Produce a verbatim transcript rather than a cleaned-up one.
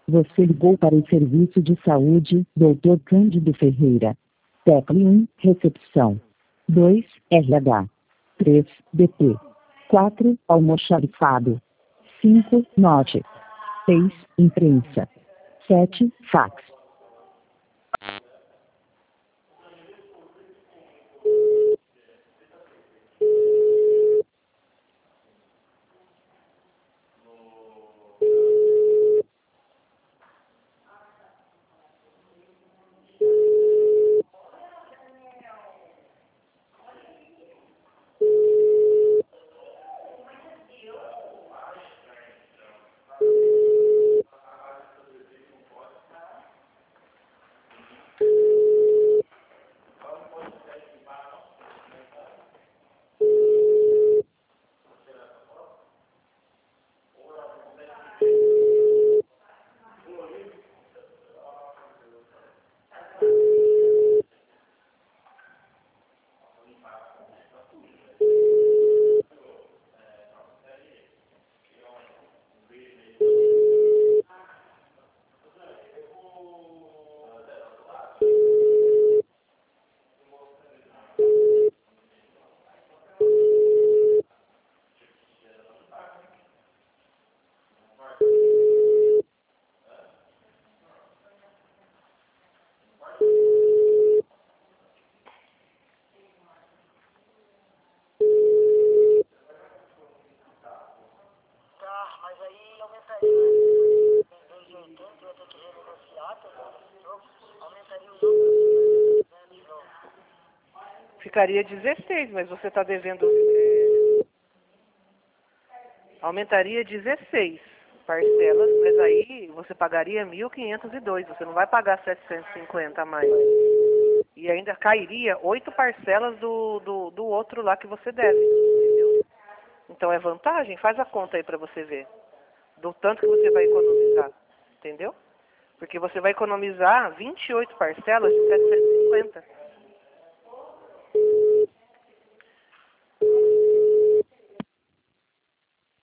Você ligou para o serviço de saúde, doutor Cândido Ferreira. Tecle um, recepção. dois, R H. três, D P. quatro, almoxarifado. cinco, note. seis, imprensa. sete, fax. Ficaria dezesseis, mas você está devendo... É... Aumentaria dezesseis parcelas, mas aí você pagaria mil quinhentos e dois. Você não vai pagar setecentos e cinquenta a mais. E ainda cairia oito parcelas do, do, do outro lá que você deve. Entendeu? Então é vantagem. Faz a conta aí para você ver. Do tanto que você vai economizar. Entendeu? Porque você vai economizar vinte e oito parcelas de setecentos e cinquenta.